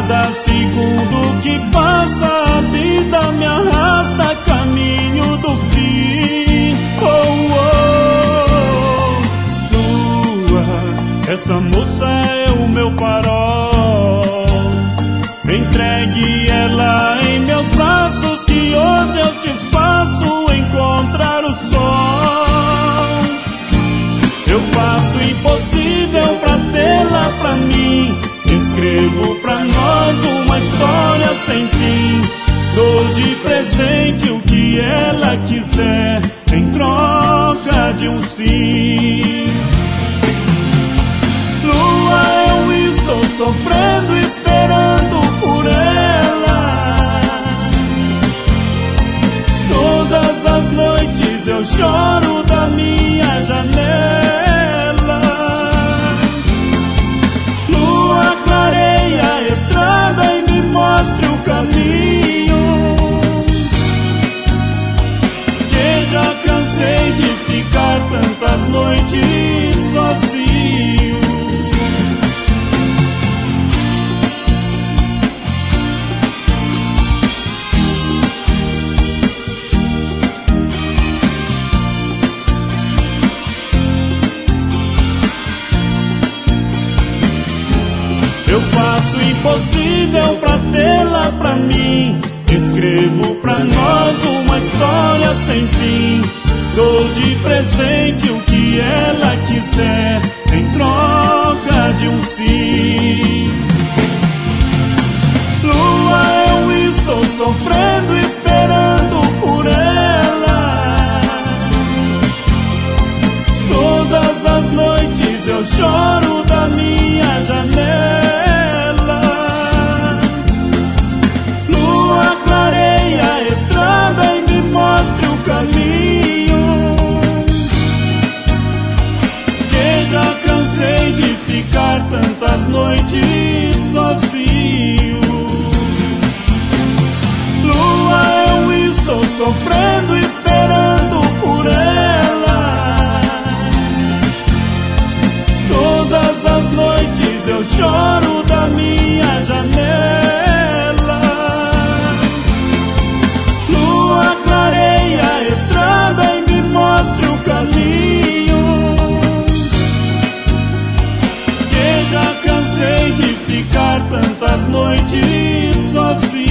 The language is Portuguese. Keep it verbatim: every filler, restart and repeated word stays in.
Cada segundo que passa a vida me arrasta caminho do fim. Oh, oh, lua, essa moça é o meu farol. Entregue ela em meus braços, que hoje eu te faço encontrar o sol. Eu faço o impossível pra tê-la pra mim. Escrevo pra nós uma história sem fim. Dou de presente o que ela quiser, em troca de um sim. Lua, eu estou sofrendo, esperando por ela. Todas as noites eu choro da minha janela. Lua, clareia a estrada e me mostre o caminho, que já cansei de ficar tantas noites sozinho. Eu faço o impossível pra tê-la pra mim. Escrevo pra nós uma história sem fim. Dou de presente o que ela quiser, em troca de um sim. Lua, eu estou sofrendo, esperando por ela. Todas as noites eu choro da minha janela. Lua, clareia a estrada e me mostre o caminho, que já cansei de ficar tantas noites sozinho. Lua, eu estou sofrendo, esperando por ela. Todas as noites eu choro da minha janela. Lua, clareia a estrada e me mostre o caminho, que já cansei de ficar tantas noites sozinho.